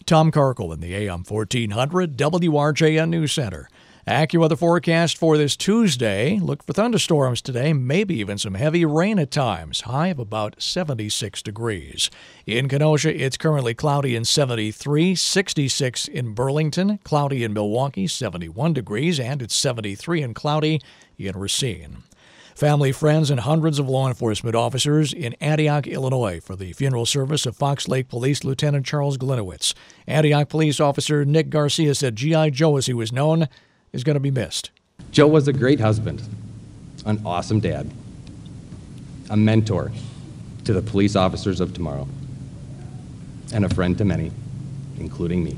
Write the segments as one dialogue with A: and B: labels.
A: Tom Karkel in the AM 1400 WRJN News Center. AccuWeather forecast for this Tuesday. Look for thunderstorms today, maybe even some heavy rain at times. High of about 76 degrees. In Kenosha, it's currently cloudy and 73, 66 in Burlington, cloudy in Milwaukee, 71 degrees, and it's 73 and cloudy in Racine. Family, friends, and hundreds of law enforcement officers in Antioch, Illinois for the funeral service of Fox Lake Police Lieutenant Charles Glinowitz. Antioch Police Officer Nick Garcia said G.I. Joe, as he was known, is going to be missed.
B: Joe was a great husband, an awesome dad, a mentor to the police officers of tomorrow, and a friend to many, including me.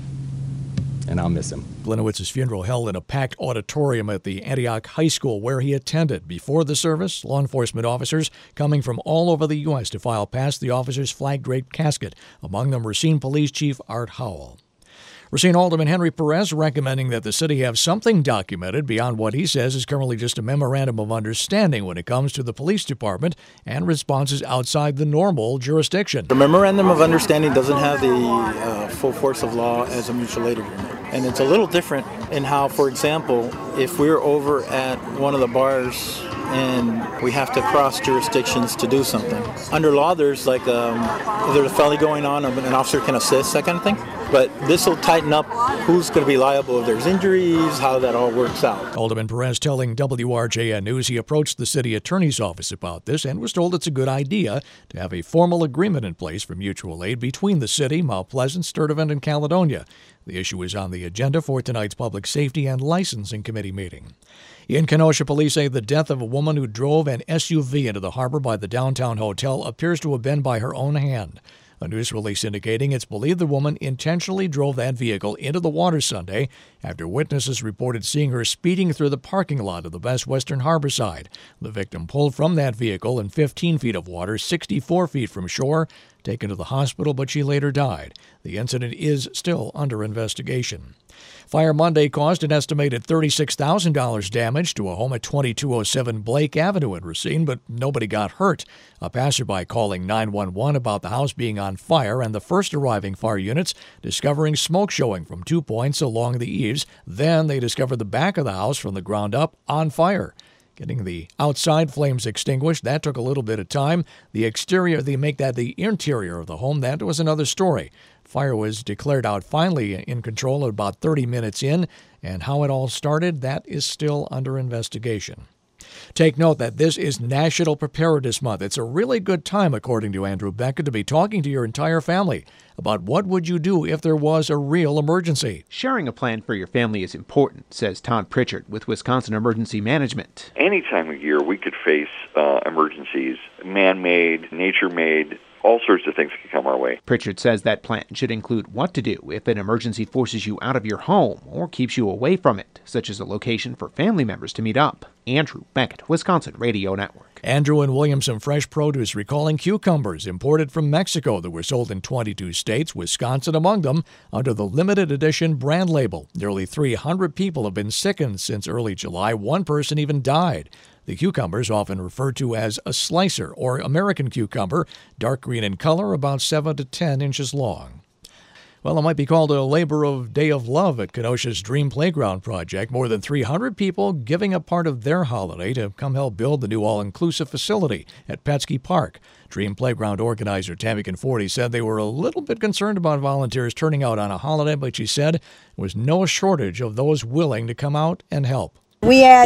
B: And I'll miss him.
A: Glinowitz's funeral held in a packed auditorium at the Antioch High School where he attended. Before the service, law enforcement officers coming from all over the U.S. to file past the officer's flag-draped casket, among them Racine Police Chief Art Howell. Racine Alderman Henry Perez recommending that the city have something documented beyond what he says is currently just a memorandum of understanding when it comes to the police department and responses outside the normal jurisdiction.
C: The memorandum of understanding doesn't have the full force of law as a mutual aid agreement. And it's a little different in how, for example, if we're over at one of the bars and we have to cross jurisdictions to do something. Under law, there's like if there's a felony going on, an officer can assist, that kind of thing. But this will tighten up who's going to be liable if there's injuries, how that all works out.
A: Alderman Perez telling WRJN News he approached the city attorney's office about this and was told it's a good idea to have a formal agreement in place for mutual aid between the city, Mount Pleasant, Sturtevant, and Caledonia. The issue is on the agenda for tonight's Public Safety and Licensing Committee meeting. In Kenosha, police say the death of a woman who drove an SUV into the harbor by the downtown hotel appears to have been by her own hand. A news release indicating it's believed the woman intentionally drove that vehicle into the water Sunday after witnesses reported seeing her speeding through the parking lot of the Best Western Harborside. The victim pulled from that vehicle in 15 feet of water, 64 feet from shore, taken to the hospital, but she later died. The incident is still under investigation. Fire Monday caused an estimated $36,000 damage to a home at 2207 Blake Avenue in Racine, but nobody got hurt. A passerby calling 911 about the house being on fire and the first arriving fire units discovering smoke showing from 2 points along the eaves. Then they discovered the back of the house from the ground up on fire. Getting the outside flames extinguished, that took a little bit of time. The exterior, they make that the interior of the home, that was another story. Fire was declared out finally in control at about 30 minutes in, and how it all started, that is still under investigation. Take note that this is National Preparedness Month. It's a really good time, according to Andrew Beckett, to be talking to your entire family about what would you do if there was a real emergency.
D: Sharing a plan for your family is important, says Tom Pritchard with Wisconsin Emergency Management.
E: Any time of year we could face emergencies, man-made, nature-made. All sorts of things can come our way.
D: Pritchard says that plan should include what to do if an emergency forces you out of your home or keeps you away from it, such as a location for family members to meet up. Andrew Beckett, Wisconsin Radio Network.
A: Andrew and Williamson Fresh Produce recalling cucumbers imported from Mexico that were sold in 22 states, Wisconsin among them, under the limited edition brand label. Nearly 300 people have been sickened since early July. One person even died. The cucumbers, often referred to as a slicer or American cucumber, dark green in color, about 7 to 10 inches long. Well, it might be called a labor of Day of Love at Kenosha's Dream Playground project. More than 300 people giving up part of their holiday to come help build the new all-inclusive facility at Petsky Park. Dream Playground organizer Tammy Conforti said they were a little bit concerned about volunteers turning out on a holiday, but she said there was no shortage of those willing to come out and help.
F: We had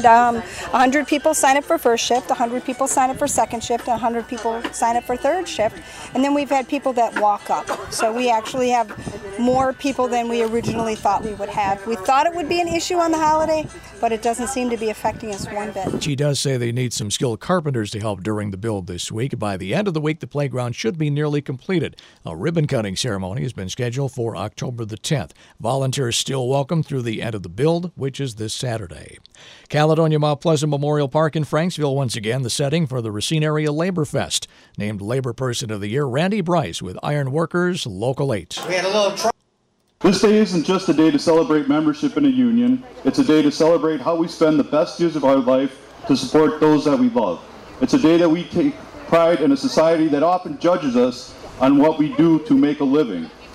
F: 100 people sign up for first shift, 100 people sign up for second shift, 100 people sign up for third shift, and then we've had people that walk up. So we actually have more people than we originally thought we would have. We thought it would be an issue on the holiday, but it doesn't seem to be affecting us one bit.
A: She does say they need some skilled carpenters to help during the build this week. By the end of the week, the playground should be nearly completed. A ribbon-cutting ceremony has been scheduled for October the 10th. Volunteers still welcome through the end of the build, which is this Saturday. Caledonia Mount Pleasant Memorial Park in Franksville once again the setting for the Racine Area Labor Fest. Named Labor Person of the Year, Randy Bryce with Iron Workers Local 8.
G: We had a little This day isn't just a day to celebrate membership in a union. It's a day to celebrate how we spend the best years of our life to support those that we love. It's a day that we take pride in a society that often judges us on what we do to make a living.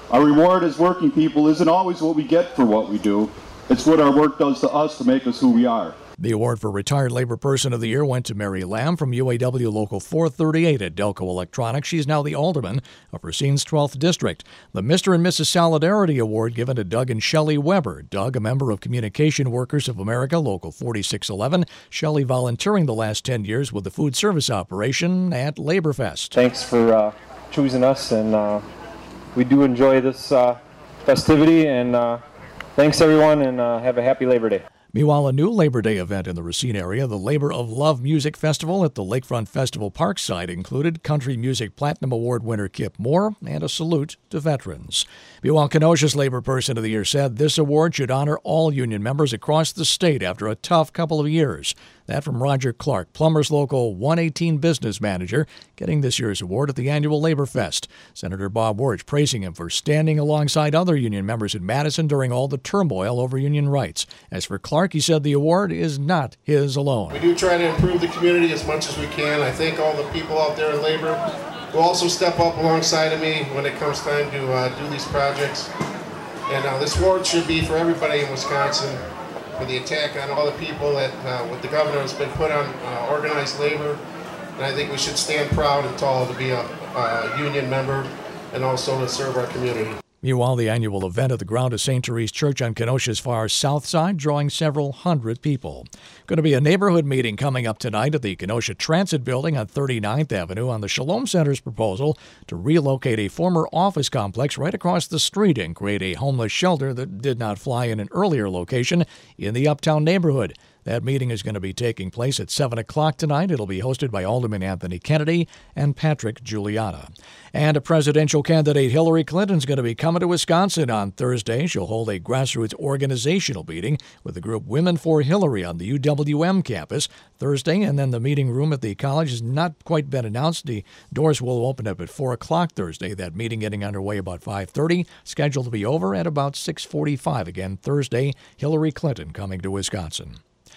G: Our reward as working people isn't always what we get for what we do. It's what our work does to us to make us who we are.
A: The award for Retired Labor Person of the Year went to Mary Lamb from UAW Local 438 at Delco Electronics. She's now the alderman of Racine's 12th District. The Mr. and Mrs. Solidarity Award given to Doug and Shelley Weber. Doug, a member of Communication Workers of America, Local 4611. Shelley volunteering the last 10 years with the food service operation at LaborFest.
H: Thanks for choosing us, and we do enjoy this festivity, and thanks everyone, and have a happy Labor Day.
A: Meanwhile, a new Labor Day event in the Racine area, the Labor of Love Music Festival at the Lakefront Festival Park site, included Country Music Platinum Award winner Kip Moore and a salute to veterans. Meanwhile, Kenosha's Labor Person of the Year said this award should honor all union members across the state after a tough couple of years. That from Roger Clark, Plumbers Local 118 business manager, getting this year's award at the annual Labor Fest. Senator Bob Wirch praising him for standing alongside other union members in Madison during all the turmoil over union rights. As for Clark, he said the award is not his alone.
I: We do try to improve the community as much as we can. I thank all the people out there in labor who also step up alongside of me when it comes time to do these projects. And this award should be for everybody in Wisconsin, for the attack on all the people that what the governor has been put on organized labor. And I think we should stand proud and tall to be a union member and also to serve our community.
A: Meanwhile, the annual event at the ground of St. Therese Church on Kenosha's far south side, drawing several hundred people. Going to be a neighborhood meeting coming up tonight at the Kenosha Transit Building on 39th Avenue on the Shalom Center's proposal to relocate a former office complex right across the street and create a homeless shelter that did not fly in an earlier location in the uptown neighborhood. That meeting is going to be taking place at 7 o'clock tonight. It'll be hosted by Alderman Anthony Kennedy and Patrick Giuliana. And a presidential candidate, Hillary Clinton, is going to be coming to Wisconsin on Thursday. She'll hold a grassroots organizational meeting with the group Women for Hillary on the UWM campus Thursday. And then the meeting room at the college has not quite been announced. The doors will open up at 4 o'clock Thursday. That meeting getting underway about 5:30, scheduled to be over at about 6:45. Again, Thursday, Hillary Clinton coming to Wisconsin.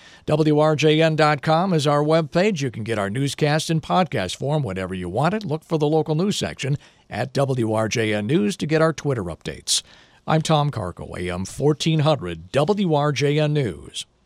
A: WRJN.com is our webpage. You can get our newscast in podcast form whenever you want it. Look for the local news section at WRJN News to get our Twitter updates. I'm Tom Carco, AM 1400 WRJN News.